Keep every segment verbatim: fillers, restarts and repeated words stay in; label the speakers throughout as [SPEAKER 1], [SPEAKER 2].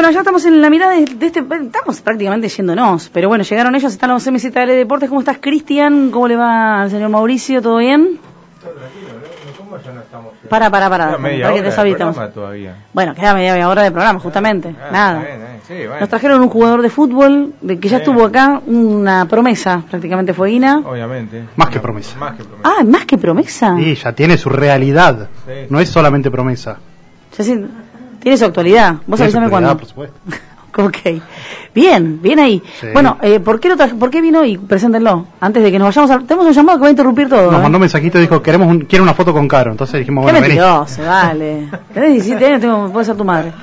[SPEAKER 1] Bueno, ya estamos en la mirada de, de este... Estamos prácticamente yéndonos, pero bueno, llegaron ellos, están los M Z L Deportes. ¿Cómo estás, Cristian? ¿Cómo le va al señor Mauricio? ¿Todo bien?
[SPEAKER 2] Todo tranquilo, ¿no? ¿Cómo ya no estamos?
[SPEAKER 1] Para, para, para.
[SPEAKER 2] Queda media
[SPEAKER 1] para que
[SPEAKER 2] hora
[SPEAKER 1] te
[SPEAKER 2] de
[SPEAKER 1] deshabitamos.
[SPEAKER 2] programa todavía.
[SPEAKER 1] Bueno, queda media hora de programa, justamente.
[SPEAKER 2] Ah,
[SPEAKER 1] Nada.
[SPEAKER 2] está bien, eh. Sí, bueno.
[SPEAKER 1] Nos trajeron un jugador de fútbol de que ya
[SPEAKER 2] Sí.
[SPEAKER 1] estuvo acá, una promesa, prácticamente fueguina.
[SPEAKER 2] Obviamente.
[SPEAKER 3] Más que promesa.
[SPEAKER 2] Más que promesa.
[SPEAKER 1] Ah, más que promesa.
[SPEAKER 3] Sí, ya tiene su realidad.
[SPEAKER 2] Sí.
[SPEAKER 3] No es solamente promesa.
[SPEAKER 1] Ya sí, tiene su actualidad. Vos
[SPEAKER 3] Tiene su
[SPEAKER 1] avísame
[SPEAKER 3] actualidad,
[SPEAKER 1] cuándo.
[SPEAKER 3] por supuesto.
[SPEAKER 1] Ok. Bien, bien ahí.
[SPEAKER 3] Sí.
[SPEAKER 1] Bueno, eh, ¿por qué lo traje- ¿por qué vino hoy? Preséntenlo. Antes de que nos vayamos a... Tenemos un llamado que va a interrumpir todo.
[SPEAKER 3] Nos
[SPEAKER 1] ¿eh?
[SPEAKER 3] mandó un mensajito y dijo, queremos un, quiere una foto con Caro. Entonces dijimos,
[SPEAKER 1] Qué
[SPEAKER 3] bueno, vení.
[SPEAKER 1] mentiroso, dale. Tenés diecisiete años, tengo, puede ser tu madre.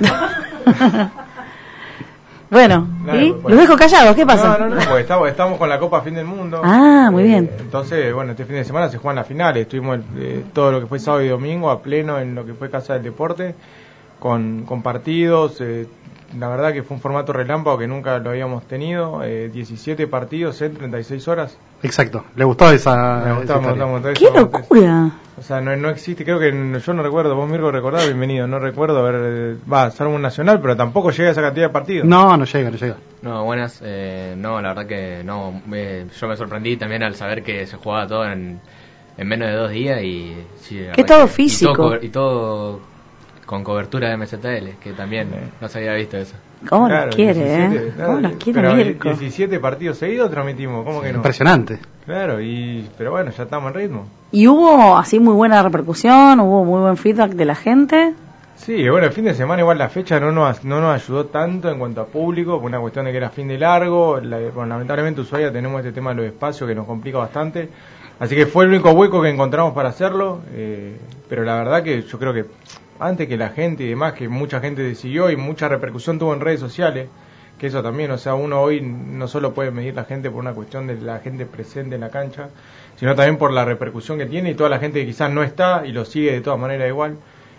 [SPEAKER 1] Bueno,
[SPEAKER 2] Claro,
[SPEAKER 1] ¿y?
[SPEAKER 2] bueno.
[SPEAKER 1] Los dejo callados, ¿qué pasa?
[SPEAKER 2] No, no, no, porque estamos, estamos con la Copa Fin del Mundo.
[SPEAKER 1] Ah, muy bien.
[SPEAKER 2] Eh, entonces, bueno, este fin de semana se juegan las finales. Estuvimos eh, todo lo que fue sábado y domingo a pleno en lo que fue Casa del Deporte, con, con partidos. Eh, la verdad que fue un formato relámpago que nunca lo habíamos tenido. Eh, diecisiete partidos en treinta y seis horas.
[SPEAKER 3] Exacto. ¿Le gustó esa,
[SPEAKER 2] Me gustó,
[SPEAKER 3] esa
[SPEAKER 2] me gustó,
[SPEAKER 3] historia?
[SPEAKER 2] me gustó
[SPEAKER 1] ¡Qué
[SPEAKER 2] eso.
[SPEAKER 1] locura!
[SPEAKER 2] O sea, no, no existe, creo que n- yo no recuerdo, vos Mirko recordás, bienvenido, no recuerdo haber, va, salvo un nacional, pero tampoco llega a esa cantidad de partidos.
[SPEAKER 3] No, no llega, no llega.
[SPEAKER 4] No, buenas. Eh, no, la verdad que no. eh, yo me sorprendí también al saber que se jugaba todo en, en menos de dos días y... Sí, la
[SPEAKER 1] Que
[SPEAKER 4] verdad
[SPEAKER 1] todo
[SPEAKER 4] y
[SPEAKER 1] físico.
[SPEAKER 4] todo, co- y todo con cobertura de M Z L, que también
[SPEAKER 2] Sí.
[SPEAKER 4] no se había visto eso.
[SPEAKER 1] ¿Cómo
[SPEAKER 2] Claro,
[SPEAKER 1] nos quiere,
[SPEAKER 2] diecisiete,
[SPEAKER 1] eh?
[SPEAKER 2] claro,
[SPEAKER 1] ¿Cómo nos quiere
[SPEAKER 2] pero
[SPEAKER 1] Mirko?
[SPEAKER 2] diecisiete partidos seguidos transmitimos, ¿cómo que no?
[SPEAKER 3] Impresionante.
[SPEAKER 2] Claro, y pero bueno, ya estamos en ritmo.
[SPEAKER 1] ¿Y hubo así muy buena repercusión? ¿Hubo muy buen feedback de la gente?
[SPEAKER 2] Sí, bueno, el fin de semana igual la fecha no nos, no nos ayudó tanto en cuanto a público, por una cuestión de que era fin de largo, la, bueno, lamentablemente Ushuaia tenemos este tema de los espacios que nos complica bastante, así que fue el único hueco que encontramos para hacerlo, eh, pero la verdad que yo creo que antes que la gente y demás, que mucha gente decidió y mucha repercusión tuvo en redes sociales, que eso también, o sea, uno hoy no solo puede medir la gente por una cuestión de la gente presente en la cancha, sino también por la repercusión que tiene y toda la gente que quizás no está y lo sigue de todas maneras igual.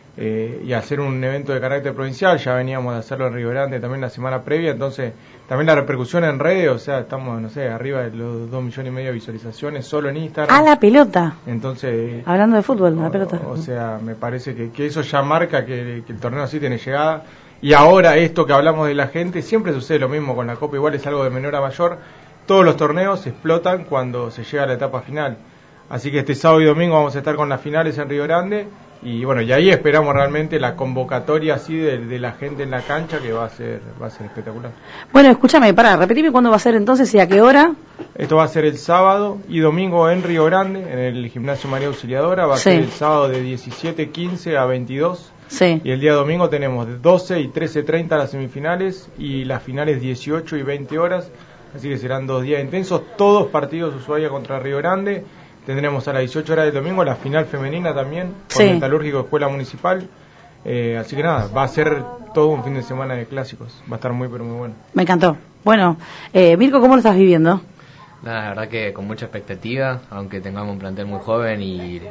[SPEAKER 2] Eh, y hacer un evento de carácter provincial, ya veníamos de hacerlo en Río Grande también la semana previa, entonces también la repercusión en redes, o sea, estamos, no sé, arriba de los dos millones y medio de visualizaciones solo en Instagram.
[SPEAKER 1] ¡A la pelota!
[SPEAKER 2] Entonces,
[SPEAKER 1] Hablando de fútbol, la pelota.
[SPEAKER 2] o, o sea, me parece que, que eso ya marca que, que el torneo sí tiene llegada. Y ahora esto que hablamos de la gente, siempre sucede lo mismo con la Copa, igual es algo de menor a mayor. Todos los torneos explotan cuando se llega a la etapa final. Así que este sábado y domingo vamos a estar con las finales en Río Grande. Y bueno, y ahí esperamos realmente la convocatoria así de, de la gente en la cancha, que va a ser va a ser espectacular.
[SPEAKER 1] Bueno, escúchame, pará, repetime cuándo va a ser entonces y a qué hora.
[SPEAKER 2] Esto va a ser el sábado y domingo en Río Grande, en el Gimnasio María Auxiliadora. Va a
[SPEAKER 1] Sí.
[SPEAKER 2] ser el sábado de diecisiete quince a veintidós.
[SPEAKER 1] Sí.
[SPEAKER 2] Y el día domingo tenemos de doce y trece treinta las semifinales y las finales dieciocho y veinte horas. Así que serán dos días intensos, todos partidos Ushuaia contra Río Grande. Tendremos a las dieciocho horas del domingo la final femenina también, con
[SPEAKER 1] Sí.
[SPEAKER 2] Metalúrgico Escuela Municipal. Eh, así que nada, va a ser todo un fin de semana de clásicos. Va a estar muy, pero muy bueno.
[SPEAKER 1] Me encantó. Bueno, eh, Mirko, ¿cómo lo estás viviendo?
[SPEAKER 4] Nada, la verdad que con mucha expectativa, aunque tengamos un plantel muy joven y,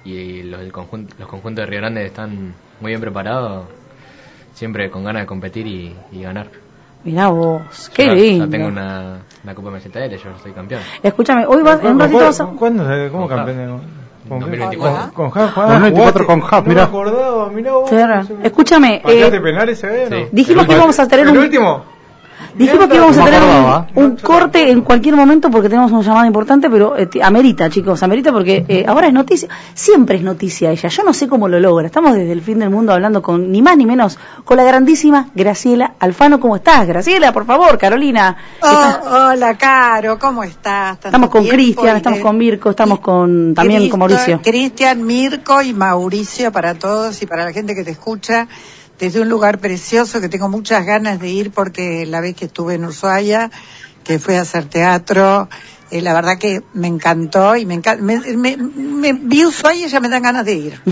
[SPEAKER 4] y los, del conjunto, los conjuntos de Río Grande están muy bien preparados, siempre con ganas de competir y, y ganar.
[SPEAKER 1] Mirá vos, qué
[SPEAKER 4] Ya-
[SPEAKER 1] lindo.
[SPEAKER 4] Ya tengo una, una Copa M Z L, yo soy campeón.
[SPEAKER 1] Escúchame, hoy vas, en un ratito vas a...
[SPEAKER 2] ¿Cuándo? se- ¿Cómo
[SPEAKER 4] Con
[SPEAKER 2] campeón? ¿Con
[SPEAKER 4] dos mil veinticuatro.
[SPEAKER 2] Con, con Haas,
[SPEAKER 3] dos mil veinticuatro con Haas,
[SPEAKER 2] no
[SPEAKER 3] mirá.
[SPEAKER 2] me acordaba, mirá vos.
[SPEAKER 1] Claro. Escúchame,
[SPEAKER 2] ¿Pateaste
[SPEAKER 1] eh,
[SPEAKER 2] penales ese vez, no?
[SPEAKER 4] Sí.
[SPEAKER 1] dijimos que íbamos a tener
[SPEAKER 2] ¿El
[SPEAKER 1] un...
[SPEAKER 2] último?
[SPEAKER 1] Dijimos que íbamos a
[SPEAKER 3] No me
[SPEAKER 1] tener
[SPEAKER 3] acordaba.
[SPEAKER 1] un, un corte en cualquier momento porque tenemos una llamada importante, pero eh, t- amerita, chicos, amerita porque eh, ahora es noticia, siempre es noticia ella, yo no sé cómo lo logra, estamos desde el fin del mundo hablando con, ni más ni menos, con la grandísima Graciela Alfano. ¿Cómo estás, Graciela? Por favor, Carolina. ¿Estás?
[SPEAKER 5] Oh, hola, Caro, ¿cómo estás? Tanto
[SPEAKER 1] Estamos con
[SPEAKER 5] tiempo
[SPEAKER 1] Cristian,
[SPEAKER 5] y
[SPEAKER 1] estamos
[SPEAKER 5] de-
[SPEAKER 1] con Mirko, estamos con también con Mauricio.
[SPEAKER 5] Cristian, Mirko y Mauricio para todos y para la gente que te escucha desde un lugar precioso que tengo muchas ganas de ir porque la vez que estuve en Ushuaia, que fui a hacer teatro, eh, la verdad que me encantó y me encanta, me, me, me vi Ushuaia y ya me dan ganas de ir.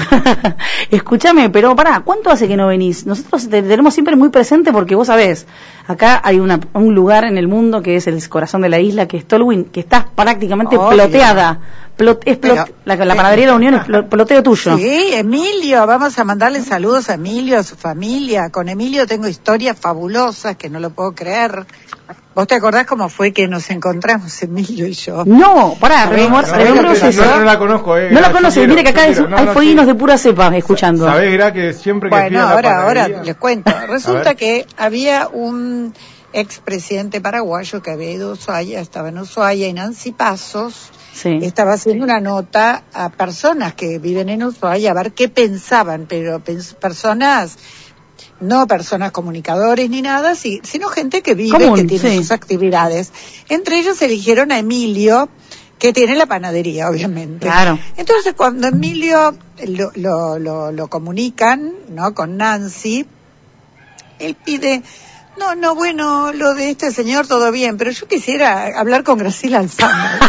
[SPEAKER 1] Escúchame, pero pará, ¿cuánto hace que no venís? Nosotros te tenemos siempre muy presente porque vos sabés, acá hay una, un lugar en el mundo que es el corazón de la isla, que es Tolwyn, que está prácticamente
[SPEAKER 5] Obvio.
[SPEAKER 1] ploteada. Plot, es plot,
[SPEAKER 5] Pero-
[SPEAKER 1] la, la panadería de la Unión es plo- ploteo tuyo.
[SPEAKER 5] Sí, Emilio, vamos a mandarle saludos a Emilio, a su familia. Con Emilio tengo historias fabulosas que no lo puedo creer. ¿Vos te acordás cómo fue que nos encontramos, Emilio y yo.
[SPEAKER 1] No, pará, rememor-
[SPEAKER 2] No,
[SPEAKER 1] rememoremos
[SPEAKER 2] no,
[SPEAKER 1] eso.
[SPEAKER 2] no, no la conozco, eh.
[SPEAKER 1] No la
[SPEAKER 2] Yo
[SPEAKER 1] conoces,
[SPEAKER 2] quiero,
[SPEAKER 1] mire que acá
[SPEAKER 2] yo
[SPEAKER 1] es-
[SPEAKER 2] quiero. No,
[SPEAKER 1] hay
[SPEAKER 2] no,
[SPEAKER 1] fueguinos
[SPEAKER 2] sí.
[SPEAKER 1] de pura cepa escuchando.
[SPEAKER 2] ¿Sabés, Gra, que siempre que fui
[SPEAKER 5] Bueno,
[SPEAKER 2] a la
[SPEAKER 5] ahora, ahora
[SPEAKER 2] panadería-
[SPEAKER 5] les cuento.
[SPEAKER 2] A
[SPEAKER 5] Resulta
[SPEAKER 2] ver.
[SPEAKER 5] que había un expresidente paraguayo que había ido a Ushuaia, estaba en Ushuaia, y Nancy Pasos
[SPEAKER 1] Sí.
[SPEAKER 5] estaba haciendo una nota a personas que viven en Ushuaia a ver qué pensaban, pero pens- personas, no personas comunicadores ni nada, si- sino gente que vive,
[SPEAKER 1] Común,
[SPEAKER 5] que tiene
[SPEAKER 1] sí.
[SPEAKER 5] sus actividades. Entre ellos eligieron a Emilio, que tiene la panadería, obviamente.
[SPEAKER 1] Claro.
[SPEAKER 5] Entonces, cuando Emilio lo, lo, lo, lo comunican, ¿no?, con Nancy, él pide, no, no, bueno, lo de este señor todo bien, pero yo quisiera hablar con Graciela Alfano.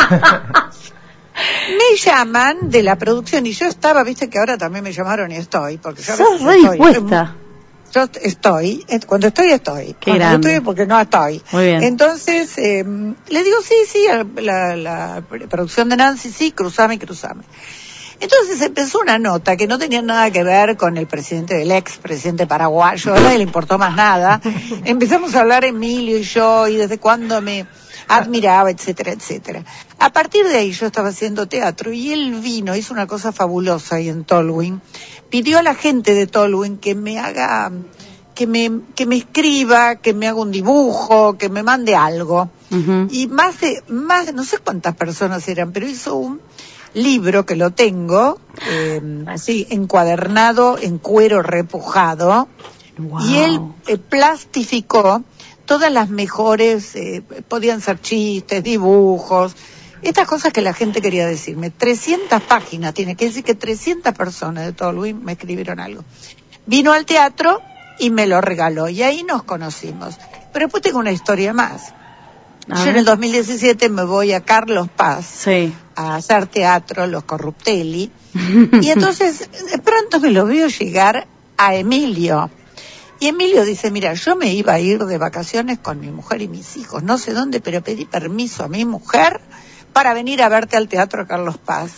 [SPEAKER 5] Me llaman de la producción y yo estaba, viste que ahora también me llamaron y estoy, porque yo a
[SPEAKER 1] Sos
[SPEAKER 5] veces
[SPEAKER 1] re
[SPEAKER 5] estoy-
[SPEAKER 1] dispuesta.
[SPEAKER 5] Yo estoy, eh, cuando estoy, estoy.
[SPEAKER 1] Qué
[SPEAKER 5] cuando no
[SPEAKER 1] grande.
[SPEAKER 5] estoy, porque no estoy.
[SPEAKER 1] Muy bien.
[SPEAKER 5] Entonces, eh, le digo, sí, sí, a la, la producción de Nancy, sí, cruzame, cruzame. Entonces empezó una nota que no tenía nada que ver con el presidente del ex presidente paraguayo, a nadie le importó más nada. Empezamos a hablar Emilio y yo, y desde cuándo me admiraba, etcétera, etcétera. A partir de ahí yo estaba haciendo teatro y él vino, hizo una cosa fabulosa ahí en Tolwyn, pidió a la gente de Tolwyn que me haga, que me, que me escriba, que me haga un dibujo, que me mande algo.
[SPEAKER 1] Ujú.
[SPEAKER 5] Y más de, más de, no sé cuántas personas eran, pero hizo un libro que lo tengo, eh, así, encuadernado en cuero repujado,
[SPEAKER 1] Wow.
[SPEAKER 5] y él eh, plastificó todas las mejores, eh, podían ser chistes, dibujos, estas cosas que la gente quería decirme. trescientas páginas, tiene que decir que trescientas personas de todo Luis me escribieron algo. Vino al teatro y me lo regaló, y ahí nos conocimos. Pero después tengo una historia más.
[SPEAKER 1] A
[SPEAKER 5] Yo
[SPEAKER 1] ver.
[SPEAKER 5] en el dos mil diecisiete me voy a Carlos Paz
[SPEAKER 1] Sí.
[SPEAKER 5] a hacer teatro, Los Corruptelli, y entonces de pronto me lo veo llegar a Emilio. Y Emilio dice, mira, yo me iba a ir de vacaciones con mi mujer y mis hijos, no sé dónde, pero pedí permiso a mi mujer para venir a verte al Teatro Carlos Paz.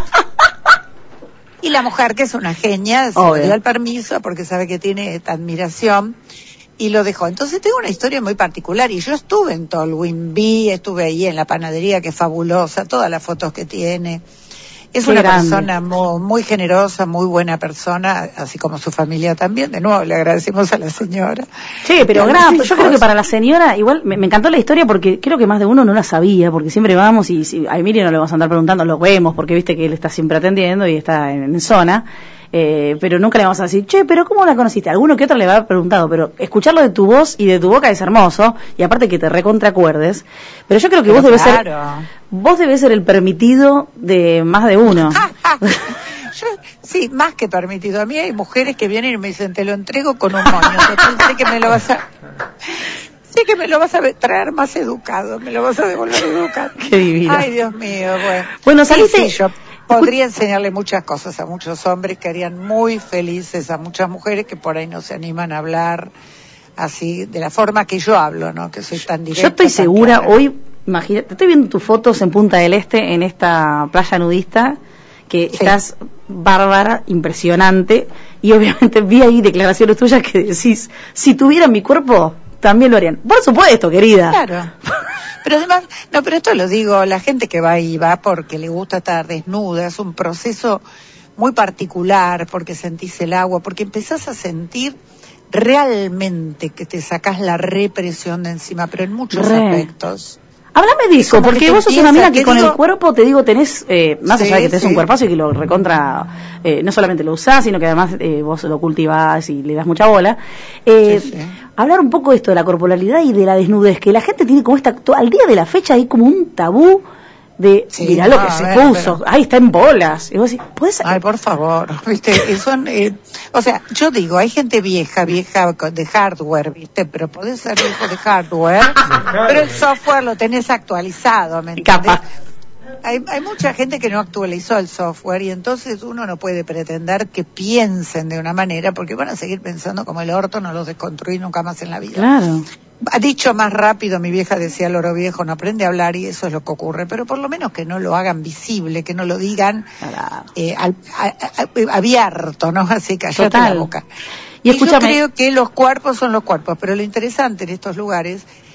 [SPEAKER 5] Y la mujer, que es una genia, se
[SPEAKER 1] Obvio.
[SPEAKER 5] le dio el permiso porque sabe que tiene esta admiración y lo dejó. Entonces tengo una historia muy particular, y yo estuve en Tolwyn, vi, estuve ahí en la panadería, que es fabulosa, todas las fotos que tiene. Es
[SPEAKER 1] Qué
[SPEAKER 5] una
[SPEAKER 1] grande.
[SPEAKER 5] persona muy, muy generosa, muy buena persona, así como su familia también. De nuevo, le agradecemos a la señora.
[SPEAKER 1] Sí, pero
[SPEAKER 5] Y a
[SPEAKER 1] gran,
[SPEAKER 5] los
[SPEAKER 1] yo creo que
[SPEAKER 5] hijos.
[SPEAKER 1] para la señora, igual me, me encantó la historia porque creo que más de uno no la sabía, porque siempre vamos y si, a Emilio no le vamos a andar preguntando, lo vemos, porque viste que él está siempre atendiendo y está en, en zona, eh, pero nunca le vamos a decir, che, pero ¿cómo la conociste? Alguno que otro le va a haber preguntado, pero escucharlo de tu voz y de tu boca es hermoso, y aparte que te recontracuerdes, pero yo creo que vos
[SPEAKER 5] Pero
[SPEAKER 1] debes ser,
[SPEAKER 5] claro.
[SPEAKER 1] vos debes ser el permitido de más de uno.
[SPEAKER 5] Yo, sí, más que permitido. A mí hay mujeres que vienen y me dicen, te lo entrego con un moño. Total, sé que me lo vas a... Sé que me lo vas a traer más educado, me lo vas a devolver educado.
[SPEAKER 1] Qué divina.
[SPEAKER 5] Ay, Dios mío, bueno.
[SPEAKER 1] Bueno,
[SPEAKER 5] Sí,
[SPEAKER 1] saliste-
[SPEAKER 5] sí, yo podría enseñarle muchas cosas a muchos hombres que harían muy felices a muchas mujeres que por ahí no se animan a hablar así, de la forma que yo hablo, ¿no? Que soy tan directa.
[SPEAKER 1] Yo estoy
[SPEAKER 5] tan
[SPEAKER 1] segura,
[SPEAKER 5] clara.
[SPEAKER 1] hoy, imagínate, estoy viendo tus fotos en Punta del Este, en esta playa nudista, que
[SPEAKER 5] Sí.
[SPEAKER 1] estás bárbara, impresionante, y obviamente vi ahí declaraciones tuyas que decís, si tuvieran mi cuerpo, también lo harían. Por supuesto, querida.
[SPEAKER 5] Claro. Pero además, no, pero esto lo digo, la gente que va ahí va porque le gusta estar desnuda, es un proceso muy particular, porque sentís el agua, porque empezás a sentir realmente que te sacás la represión de encima, pero en muchos
[SPEAKER 1] Re.
[SPEAKER 5] aspectos.
[SPEAKER 1] Háblame de eso,
[SPEAKER 5] Como
[SPEAKER 1] porque
[SPEAKER 5] que te
[SPEAKER 1] vos sos una
[SPEAKER 5] empieza,
[SPEAKER 1] mina que
[SPEAKER 5] te
[SPEAKER 1] con
[SPEAKER 5] digo-
[SPEAKER 1] el cuerpo, te digo, tenés, eh, más
[SPEAKER 5] Sí,
[SPEAKER 1] allá de que tenés
[SPEAKER 5] sí.
[SPEAKER 1] un cuerpazo y que lo recontra, eh, no solamente lo usás, sino que además eh, vos lo cultivás y le das mucha bola. Eh,
[SPEAKER 5] Sí, sí.
[SPEAKER 1] Hablar un poco de esto, de la corporalidad y de la desnudez, que la gente tiene como esta, to- al día de la fecha hay como un tabú de,
[SPEAKER 5] Sí,
[SPEAKER 1] mirá lo
[SPEAKER 5] no,
[SPEAKER 1] que
[SPEAKER 5] a
[SPEAKER 1] se
[SPEAKER 5] ver,
[SPEAKER 1] puso,
[SPEAKER 5] pero-
[SPEAKER 1] ahí está en bolas. Y vos decís, ¿podés?
[SPEAKER 5] Ay, por favor, viste, eh, son, eh, o sea, yo digo, hay gente vieja, vieja con- de hardware, viste, pero podés ser viejo de hardware, pero el software lo tenés actualizado, ¿me entendés?
[SPEAKER 1] Capa.
[SPEAKER 5] Hay, hay mucha gente que no actualizó el software y entonces uno no puede pretender que piensen de una manera porque van a seguir pensando como el orto, no los desconstruí nunca más en la vida.
[SPEAKER 1] Claro.
[SPEAKER 5] Ha dicho más rápido, mi vieja decía, el oro viejo no aprende a hablar y eso es lo que ocurre, pero por lo menos que no lo hagan visible, que no lo digan
[SPEAKER 1] Claro.
[SPEAKER 5] eh, al- a- a- abierto, ¿no? Así, callate
[SPEAKER 1] Total.
[SPEAKER 5] la boca.
[SPEAKER 1] Y
[SPEAKER 5] Y,
[SPEAKER 1] escúchame-
[SPEAKER 5] yo creo que los cuerpos son los cuerpos, pero lo interesante en estos lugares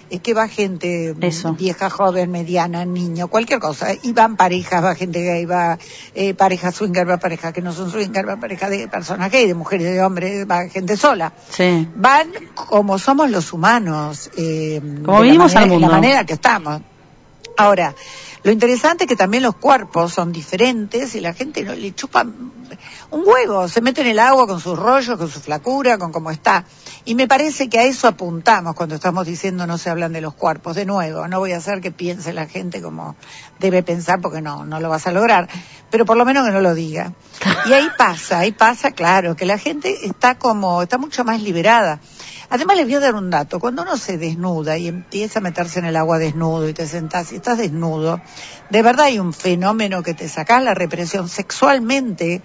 [SPEAKER 5] es que va gente
[SPEAKER 1] Eso.
[SPEAKER 5] vieja, joven, mediana, niño, cualquier cosa. Y van parejas, va gente gay, va eh, pareja swinger, va pareja que no son swinger, va pareja de personas gay, de mujeres, de hombres, va gente sola.
[SPEAKER 1] Sí.
[SPEAKER 5] Van como somos los humanos. Eh,
[SPEAKER 1] Como
[SPEAKER 5] de
[SPEAKER 1] vinimos
[SPEAKER 5] la manera,
[SPEAKER 1] al mundo.
[SPEAKER 5] de la manera que estamos. Ahora, lo interesante es que también los cuerpos son diferentes y la gente no le chupa un huevo, se mete en el agua con sus rollos, con su flacura, con cómo está. Y me parece que a eso apuntamos cuando estamos diciendo no se hablan de los cuerpos. De nuevo, no voy a hacer que piense la gente como debe pensar porque no, no lo vas a lograr, pero por lo menos que no lo diga. Y ahí pasa, ahí pasa, claro, que la gente está como, está mucho más liberada. Además les voy a dar un dato, cuando uno se desnuda y empieza a meterse en el agua desnudo y te sentás y estás desnudo, de verdad hay un fenómeno que te sacás la represión sexualmente,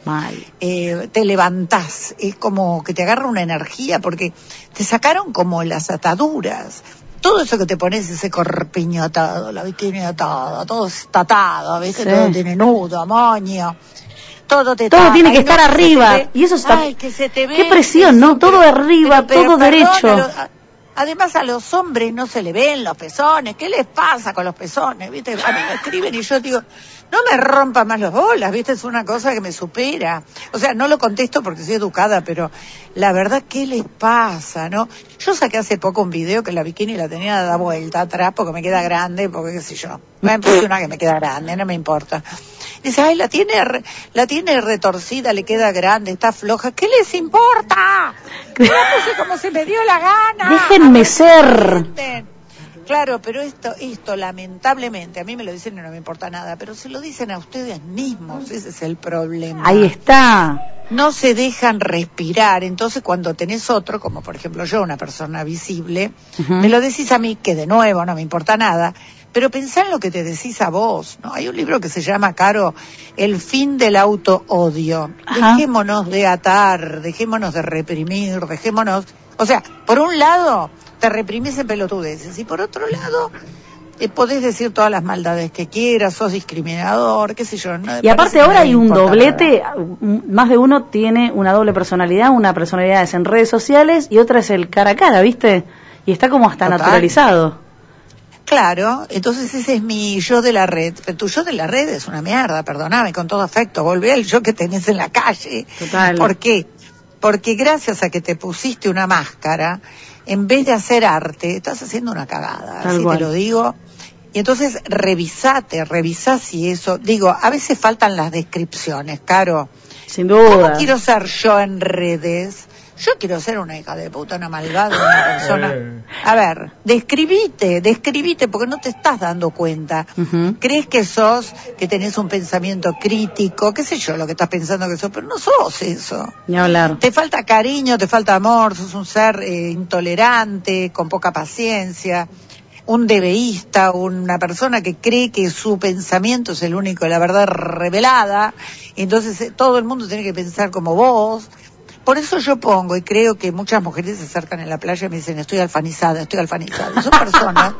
[SPEAKER 5] eh, te levantás, es como que te agarra una energía porque te sacaron como las ataduras. Todo eso que te pones, ese corpiño atado, la bikini atada, todo está atado, a veces sí. Todo tiene nudo, moño. Todo, te
[SPEAKER 1] todo
[SPEAKER 5] tapa,
[SPEAKER 1] tiene que estar
[SPEAKER 5] no,
[SPEAKER 1] arriba
[SPEAKER 5] ve,
[SPEAKER 1] y eso está
[SPEAKER 5] ay, que se te ve,
[SPEAKER 1] qué presión, ¿no? Todo pero, arriba, pero, todo pero, derecho.
[SPEAKER 5] Perdón, pero, además a los hombres no se le ven los pezones. ¿Qué les pasa con los pezones? ¿Viste? A mí me escriben y yo digo, no me rompa más las bolas, ¿viste? Es una cosa que me supera. O sea, no lo contesto porque soy educada, pero la verdad, ¿qué les pasa, no? Yo saqué hace poco un video que la bikini la tenía dada vuelta atrás porque me queda grande, porque qué sé yo. Me puse una que me queda grande, no me importa. Dice, ay, la tiene, la tiene retorcida, le queda grande, está floja. ¿Qué les importa? Me la puse como se me dio la gana.
[SPEAKER 1] Déjenme ser.
[SPEAKER 5] Claro, pero esto, esto lamentablemente, a mí me lo dicen y no me importa nada, pero se lo dicen a ustedes mismos, ese es el problema.
[SPEAKER 1] Ahí está.
[SPEAKER 5] No se dejan respirar, entonces cuando tenés otro, como por ejemplo yo, una persona visible, uh-huh. me lo decís a mí, que de nuevo no me importa nada, pero pensá en lo que te decís a vos, ¿no? Hay un libro que se llama, Caro, El fin del auto-odio. Ajá. Dejémonos de atar, dejémonos de reprimir, dejémonos... O sea, por un lado, te reprimís en pelotudeces, y por otro lado... Eh, podés decir todas las maldades que quieras, sos discriminador, qué sé yo. No,
[SPEAKER 1] y aparte ahora hay un doblete, nada. Más de uno tiene una doble personalidad, una personalidad es en redes sociales y otra es el cara a cara, ¿viste? Y está como hasta Total. naturalizado.
[SPEAKER 5] Claro, entonces ese es mi yo de la red, pero tu yo de la red es una mierda, perdóname, con todo afecto, volvé al yo que tenés en la calle.
[SPEAKER 1] Total.
[SPEAKER 5] ¿Por qué? Porque gracias a que te pusiste una máscara, en vez de hacer arte, estás haciendo una cagada,
[SPEAKER 1] Tal
[SPEAKER 5] así
[SPEAKER 1] cual.
[SPEAKER 5] te lo digo. Y entonces revisate, revisá si eso... Digo, a veces faltan las descripciones, Caro.
[SPEAKER 1] Sin duda.
[SPEAKER 5] ¿Cómo quiero ser yo en redes? Yo quiero ser una hija de puta, una malvada, una persona... A ver, describite, describite, porque no te estás dando cuenta.
[SPEAKER 1] Uh-huh.
[SPEAKER 5] Crees que sos, que tenés un pensamiento crítico, qué sé yo lo que estás pensando que sos, pero no sos eso.
[SPEAKER 1] Ni hablar.
[SPEAKER 5] Te falta cariño, te falta amor, sos un ser eh, intolerante, con poca paciencia, un debeísta, una persona que cree que su pensamiento es el único, la verdad revelada, entonces eh, todo el mundo tiene que pensar como vos. Por eso yo pongo, y creo que muchas mujeres se acercan en la playa y me dicen, estoy alfanizada, estoy alfanizada. Y son personas...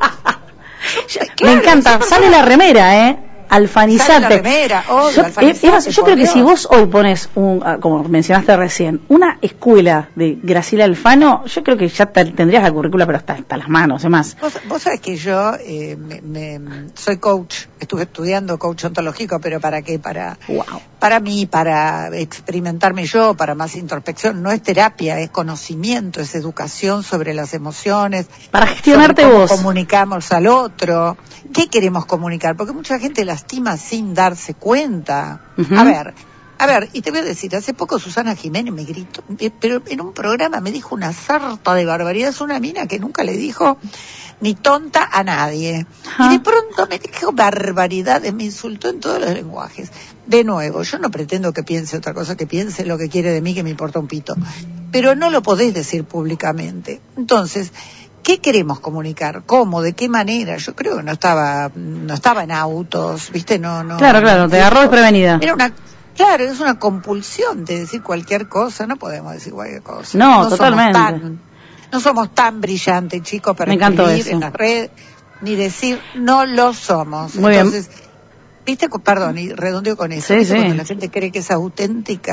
[SPEAKER 1] Claro, me encanta, sale la remera, ¿eh? Alfanizante.
[SPEAKER 5] Sale la remera, obvio,
[SPEAKER 1] yo,
[SPEAKER 5] alfanizante,
[SPEAKER 1] Eva, yo creo que
[SPEAKER 5] Dios.
[SPEAKER 1] si vos hoy pones, un, como mencionaste recién, una escuela de Graciela Alfano, yo creo que ya te, tendrías la currícula, pero hasta, hasta las manos, además.
[SPEAKER 5] Vos, vos sabés que yo eh, me, me, soy coach, estuve estudiando coach ontológico, pero ¿para qué? Para,
[SPEAKER 1] wow.
[SPEAKER 5] para mí, para experimentarme yo, para más introspección. No es terapia, es conocimiento, es educación sobre las emociones.
[SPEAKER 1] Para gestionarte
[SPEAKER 5] sobre cómo
[SPEAKER 1] vos.
[SPEAKER 5] Comunicamos al otro. ¿Qué queremos comunicar? Porque mucha gente lastima sin darse cuenta. Uh-huh. A ver, a ver, y te voy a decir, hace poco Susana Jiménez me gritó, pero en un programa me dijo una sarta de barbaridades, una mina que nunca le dijo ni tonta a nadie. Uh-huh. Y de pronto me dijo barbaridades, me insultó en todos los lenguajes. De nuevo, yo no pretendo que piense otra cosa, que piense lo que quiere de mí, que me importa un pito. Pero no lo podés decir públicamente. Entonces, ¿qué queremos comunicar? ¿Cómo? ¿De qué manera? Yo creo que no estaba, no estaba en autos, ¿viste? No, no.
[SPEAKER 1] Claro, claro, te agarró desprevenida.
[SPEAKER 5] Era una, claro, es una compulsión de decir cualquier cosa, no podemos decir cualquier cosa.
[SPEAKER 1] No,
[SPEAKER 5] no
[SPEAKER 1] totalmente.
[SPEAKER 5] Somos tan, no somos tan brillantes, chicos, para
[SPEAKER 1] Me encantó
[SPEAKER 5] escribir
[SPEAKER 1] eso.
[SPEAKER 5] en las redes, ni decir no lo somos.
[SPEAKER 1] Muy
[SPEAKER 5] Entonces,
[SPEAKER 1] bien.
[SPEAKER 5] ¿viste? Perdón, y redondeo con eso.
[SPEAKER 1] Sí,
[SPEAKER 5] ¿Viste?
[SPEAKER 1] sí.
[SPEAKER 5] Cuando la gente cree que es auténtica,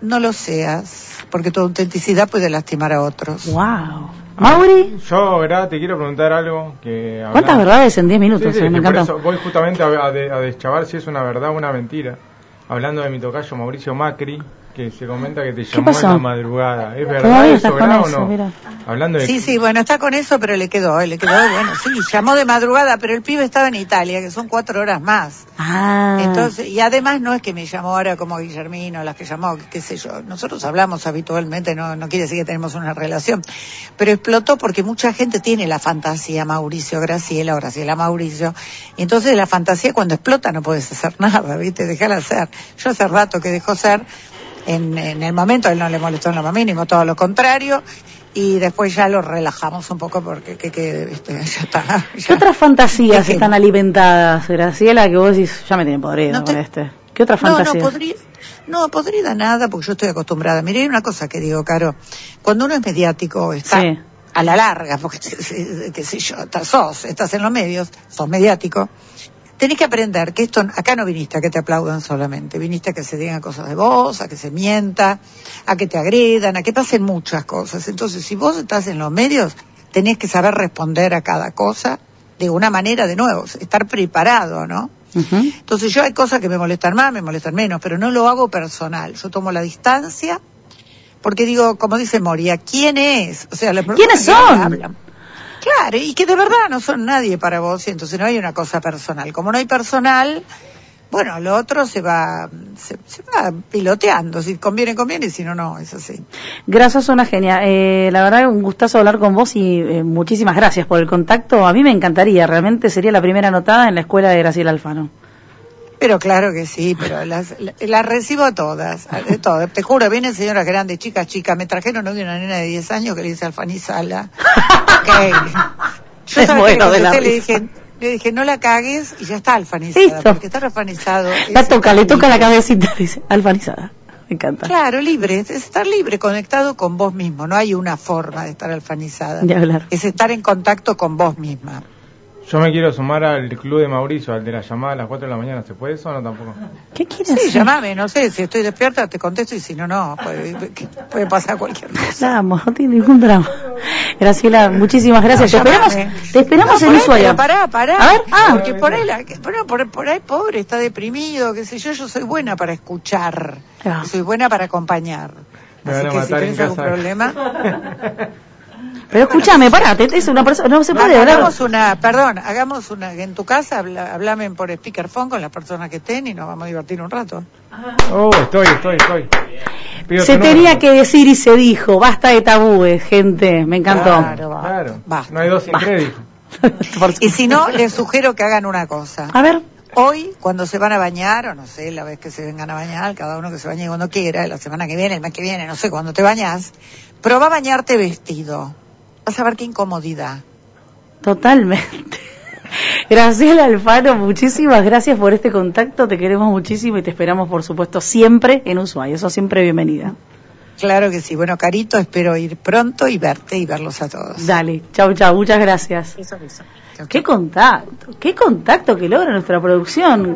[SPEAKER 5] no lo seas, porque tu autenticidad puede lastimar a otros.
[SPEAKER 1] Wow. Mauri,
[SPEAKER 2] Yo, verdad, te quiero preguntar algo que...
[SPEAKER 1] ¿cuántas
[SPEAKER 2] hablando-
[SPEAKER 1] verdades en diez minutos?
[SPEAKER 2] Sí, sí,
[SPEAKER 1] Eh, me
[SPEAKER 2] que por
[SPEAKER 1] encantó.
[SPEAKER 2] eso voy justamente a, a, de- a deschavar si es una verdad o una mentira. Hablando de mi tocayo Mauricio Macri, que se comenta que te llamó
[SPEAKER 1] pasó?
[SPEAKER 2] en la madrugada. ¿Es verdad
[SPEAKER 1] Todavía
[SPEAKER 2] eso,
[SPEAKER 1] estás con
[SPEAKER 2] verdad o
[SPEAKER 1] eso,
[SPEAKER 2] no?
[SPEAKER 1] mira.
[SPEAKER 2] Hablando de...
[SPEAKER 5] Sí, sí, bueno, está con eso, pero le quedó, eh, le quedó, bueno, sí, llamó de madrugada, pero el pibe estaba en Italia, que son cuatro horas más.
[SPEAKER 1] Ah,
[SPEAKER 5] Entonces, y además no es que me llamó ahora como Guillermino, las que llamó, qué sé yo, nosotros hablamos habitualmente, no, no quiere decir que tenemos una relación, pero explotó porque mucha gente tiene la fantasía Mauricio Graciela o Graciela Mauricio, y entonces la fantasía cuando explota no puedes hacer nada, ¿viste? Déjala ser. Yo hace rato que dejó ser, en, en el momento él no le molestó en lo más mínimo, todo lo contrario, y después ya lo relajamos un poco porque que, que, ¿viste? Ya está.
[SPEAKER 1] ¿qué
[SPEAKER 5] Ya.
[SPEAKER 1] otras fantasías
[SPEAKER 5] ¿Qué?
[SPEAKER 1] están alimentadas, Graciela, que vos decís, ya me tiene podrido
[SPEAKER 5] No te-
[SPEAKER 1] con este? ¿Qué otras
[SPEAKER 5] No,
[SPEAKER 1] fantasías?
[SPEAKER 5] no podría, no podría nada porque yo estoy acostumbrada. Mire, hay una cosa que digo, Caro, cuando uno es mediático, está
[SPEAKER 1] Sí.
[SPEAKER 5] a la larga, porque qué sé yo, estás, sos, estás en los medios, sos mediático, tenés que aprender que esto, acá no viniste a que te aplaudan solamente, viniste a que se digan cosas de vos, a que se mienta, a que te agredan, a que pasen muchas cosas. Entonces, si vos estás en los medios, tenés que saber responder a cada cosa de una manera, de nuevo, estar preparado, ¿no?
[SPEAKER 1] Ujú.
[SPEAKER 5] Entonces yo hay cosas que me molestan más, me molestan menos, pero no lo hago personal. Yo tomo la distancia porque digo, como dice Moria, ¿quién es? O sea, las
[SPEAKER 1] ¿Quiénes
[SPEAKER 5] personas que
[SPEAKER 1] son?
[SPEAKER 5] hablan. Claro, y que de verdad no son nadie para vos, y entonces no hay una cosa personal. Como no hay personal, bueno, lo otro se va se, se va piloteando. Si conviene, conviene, y si no, no, es así.
[SPEAKER 1] Gracias, una genia. Eh, la verdad, un gustazo hablar con vos y eh, muchísimas gracias por el contacto. A mí me encantaría, realmente sería la primera anotada en la escuela de Graciela Alfano.
[SPEAKER 5] Pero claro que sí, pero las, las recibo a todas, a- de todas. Te juro, vienen señoras grandes, chicas, chicas. Me trajeron hoy una nena de diez años que le dice Alfanizala. Okay. Yo
[SPEAKER 1] Es
[SPEAKER 5] sabes
[SPEAKER 1] bueno
[SPEAKER 5] que
[SPEAKER 1] de la
[SPEAKER 5] le
[SPEAKER 1] risa.
[SPEAKER 5] dije, le dije, no la cagues y ya está alfanizada.
[SPEAKER 1] Listo.
[SPEAKER 5] Porque estar alfanizado
[SPEAKER 1] La
[SPEAKER 5] es
[SPEAKER 1] toca,
[SPEAKER 5] estar
[SPEAKER 1] le toca la
[SPEAKER 5] libre.
[SPEAKER 1] cabecita, dice, alfanizada. Me encanta.
[SPEAKER 5] Claro, libre, es estar libre, conectado con vos mismo. No hay una forma de estar alfanizada.
[SPEAKER 1] De hablar.
[SPEAKER 5] Es estar en contacto con vos misma.
[SPEAKER 2] Yo me quiero sumar al club de Mauricio, al de la llamada a las cuatro de la mañana. ¿Se puede eso o no tampoco?
[SPEAKER 1] ¿Qué quieres
[SPEAKER 5] Sí,
[SPEAKER 1] hacer?
[SPEAKER 5] llamame, no sé, si estoy despierta te contesto y si no, no. Puede, puede pasar cualquier cosa.
[SPEAKER 1] Vamos, no tiene ningún drama. Graciela, muchísimas gracias.
[SPEAKER 5] No,
[SPEAKER 1] te esperamos,
[SPEAKER 5] llamame.
[SPEAKER 1] te esperamos
[SPEAKER 5] No,
[SPEAKER 1] en
[SPEAKER 5] por ahí,
[SPEAKER 1] Ushuaia.
[SPEAKER 5] pero pará, pará.
[SPEAKER 1] A ver, ah,
[SPEAKER 5] Porque por ahí, la, que- bueno, por, por ahí pobre, está deprimido, qué sé yo, yo soy buena para escuchar.
[SPEAKER 1] Ah.
[SPEAKER 5] Soy buena para acompañar.
[SPEAKER 2] Me
[SPEAKER 5] Así
[SPEAKER 2] van a
[SPEAKER 5] que si
[SPEAKER 2] matar en
[SPEAKER 5] tenés algún
[SPEAKER 2] casa.
[SPEAKER 5] problema...
[SPEAKER 1] pero escúchame, parate, es una persona, no se puede hablar.
[SPEAKER 5] Hagamos una, perdón, hagamos una, en tu casa, habla, hablame por speakerphone con las personas que estén y nos vamos a divertir un rato.
[SPEAKER 2] Oh, estoy, estoy, estoy. Pido
[SPEAKER 1] Se
[SPEAKER 2] tu
[SPEAKER 1] tenía
[SPEAKER 2] número.
[SPEAKER 1] que decir y se dijo, basta de tabúes, gente, me encantó.
[SPEAKER 5] Claro, va.
[SPEAKER 2] Claro,
[SPEAKER 5] Basta.
[SPEAKER 2] no hay dos sin tres, dijo.
[SPEAKER 1] Por
[SPEAKER 5] Y si no, les sugiero que hagan una cosa.
[SPEAKER 1] A ver,
[SPEAKER 5] Hoy, cuando se van a bañar, o no sé, la vez que se vengan a bañar, cada uno que se bañe cuando quiera, la semana que viene, el mes que viene, no sé, cuando te bañas, prueba a bañarte vestido. Vas a ver qué incomodidad.
[SPEAKER 1] totalmente. Graciela Alfano, muchísimas gracias por este contacto, te queremos muchísimo y te esperamos, por supuesto, siempre en Ushuaia, eso siempre bienvenida.
[SPEAKER 5] Claro que sí. Bueno, Carito, espero ir pronto y verte y verlos a todos.
[SPEAKER 1] Dale, chau, chau, muchas gracias.
[SPEAKER 5] Eso, eso. Chau,
[SPEAKER 1] Qué
[SPEAKER 5] chau.
[SPEAKER 1] contacto, qué contacto que logra nuestra producción.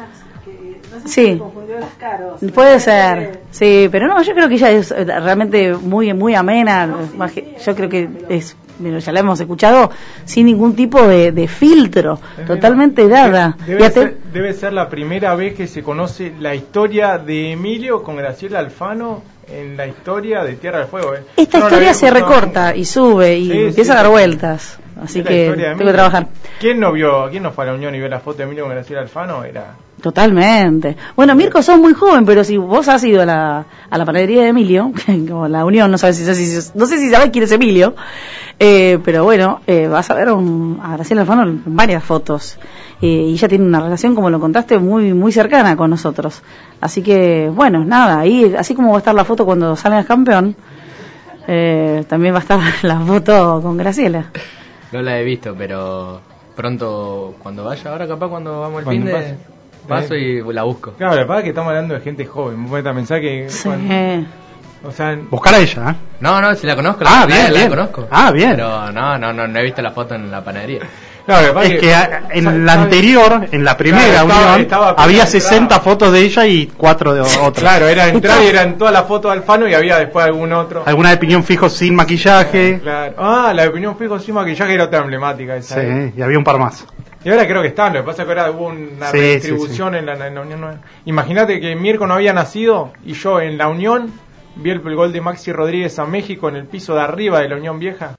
[SPEAKER 1] Sí, puede ser, sí, pero no, yo creo que ella es eh, realmente muy muy amena, más que- yo creo que es, bueno, ya la hemos escuchado sin ningún tipo de, de filtro, totalmente dada. Y
[SPEAKER 2] Debe
[SPEAKER 1] ate-
[SPEAKER 2] ser, debe ser la primera vez que se conoce la historia de Emilio con Graciela Alfano en la historia de Tierra del Fuego. ¿eh?
[SPEAKER 1] Esta
[SPEAKER 2] Yo no la
[SPEAKER 1] historia
[SPEAKER 2] había
[SPEAKER 1] se
[SPEAKER 2] escuchado
[SPEAKER 1] recorta
[SPEAKER 2] nunca.
[SPEAKER 1] y sube y
[SPEAKER 2] Sí,
[SPEAKER 1] empieza
[SPEAKER 2] sí,
[SPEAKER 1] a dar
[SPEAKER 2] sí.
[SPEAKER 1] vueltas, así
[SPEAKER 2] Es la
[SPEAKER 1] que
[SPEAKER 2] historia de
[SPEAKER 1] tengo que
[SPEAKER 2] Emilio.
[SPEAKER 1] trabajar.
[SPEAKER 2] ¿Quién no vio, quién no fue a la Unión y vio la foto de Emilio con Graciela Alfano? Era...
[SPEAKER 1] Totalmente. Bueno, Mirko, sos muy joven, pero si vos has ido a la, a la panadería de Emilio, como la Unión, no sabes si, si- no sé si sabés quién es Emilio, eh, pero bueno, eh, vas a ver un, a Graciela Alfano en varias fotos. Eh, y ella tiene una relación, como lo contaste, muy muy cercana con nosotros. Así que, bueno, nada, ahí, así como va a estar la foto cuando salgas campeón, eh, también va a estar la foto con Graciela.
[SPEAKER 4] No la he visto, pero pronto cuando vaya, ahora capaz cuando vamos al
[SPEAKER 2] Cuando
[SPEAKER 4] fin de
[SPEAKER 2] pase.
[SPEAKER 4] paso y la busco.
[SPEAKER 2] Claro, la verdad es que estamos hablando de gente joven. Vos podés pensar que
[SPEAKER 1] Sí.
[SPEAKER 2] cuando, O sea,
[SPEAKER 3] Buscar a ella, ¿eh?
[SPEAKER 4] No, no, si la conozco.
[SPEAKER 3] Ah,
[SPEAKER 4] la,
[SPEAKER 3] bien,
[SPEAKER 4] la,
[SPEAKER 3] bien.
[SPEAKER 4] la conozco.
[SPEAKER 3] Ah, bien.
[SPEAKER 4] Pero no, no, no, no he visto la foto en la panadería.
[SPEAKER 2] claro, lo que pasa
[SPEAKER 3] Es que a- en la
[SPEAKER 2] sabe-
[SPEAKER 3] anterior, en la primera
[SPEAKER 2] Claro, estaba-
[SPEAKER 3] unión,
[SPEAKER 2] estaba apenas
[SPEAKER 3] había
[SPEAKER 2] entrada.
[SPEAKER 3] sesenta fotos de ella y cuatro de otras.
[SPEAKER 2] Claro, era entrar y eran todas las fotos de Alfano y había después algún otro.
[SPEAKER 3] Alguna de piñón fijo sin maquillaje.
[SPEAKER 2] Claro. Ah, la de opinión fijo sin maquillaje era otra emblemática esa.
[SPEAKER 3] Sí, y había un par más.
[SPEAKER 2] Y ahora creo que están, lo que pasa es que ahora hubo una
[SPEAKER 3] Sí,
[SPEAKER 2] redistribución En, la, en la Unión Nueva. Imagínate que Mirko no había nacido y yo en la Unión vi el, el gol de Maxi Rodríguez a México en el piso de arriba de la Unión Vieja.